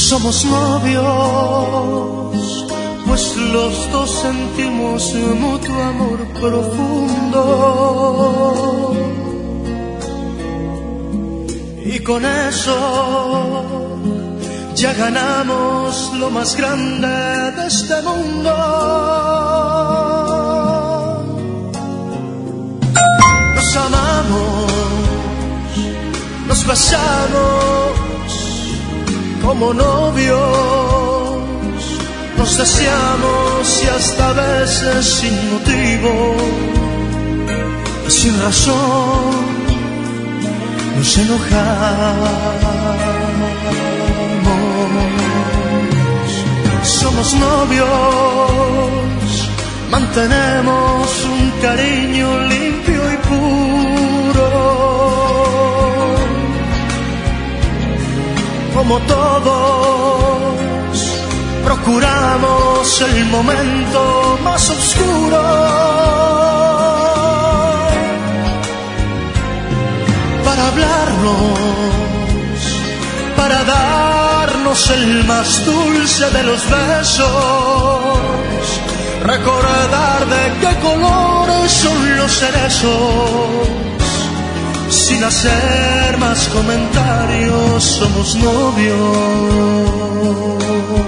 Somos novios, pues los dos sentimos mutuo amor profundo. Y con eso ya ganamos lo más grande de este mundo. Nos amamos, nos besamos como novios, nos deseamos y hasta a veces sin motivo, sin razón, nos enojamos. Somos novios, mantenemos un cariño limpio y puro. Como todos, procuramos el momento más oscuro para hablarnos, para darnos el más dulce de los besos, recordar de qué colores son los cerezos. Sin hacer más comentarios, somos novios.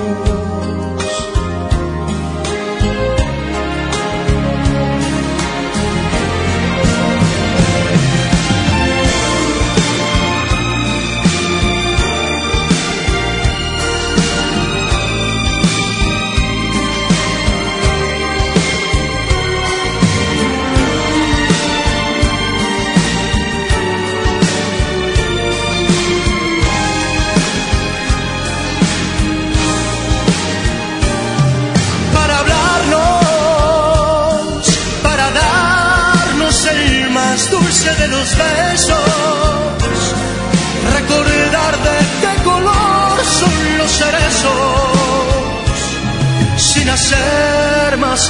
Dulce de los besos, recordar de qué color son los cerezos, sin hacer más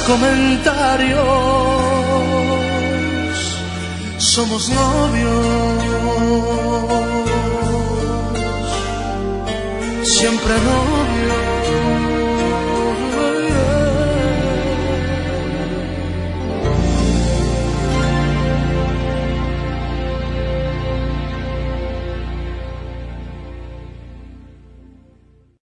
comentarios, somos novios, siempre novios.